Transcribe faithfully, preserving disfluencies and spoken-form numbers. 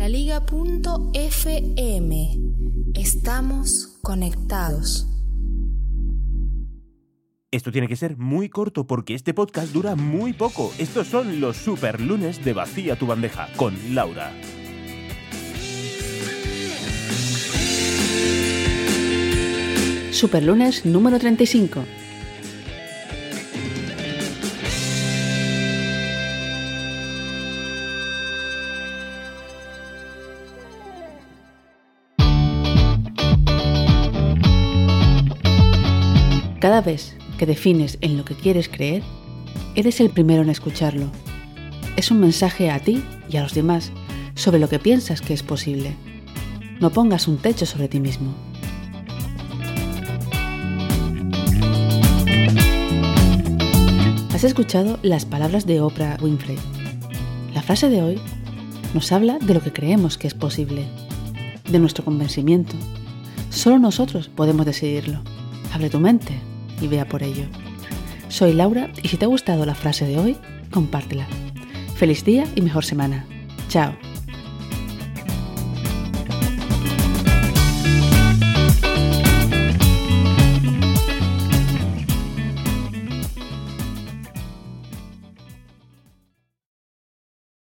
laliga punto efe eme. Estamos conectados. Esto tiene que ser muy corto porque este podcast dura muy poco. Estos son los super lunes de Vacía tu bandeja con Laura. Superlunes número treinta y cinco. Cada vez que defines en lo que quieres creer, eres el primero en escucharlo. Es un mensaje a ti y a los demás sobre lo que piensas que es posible. No pongas un techo sobre ti mismo. Has escuchado las palabras de Oprah Winfrey. La frase de hoy nos habla de lo que creemos que es posible, de nuestro convencimiento. Solo nosotros podemos decidirlo. Abre tu mente y vea por ello. Soy Laura y si te ha gustado la frase de hoy, compártela. Feliz día y mejor semana. Chao.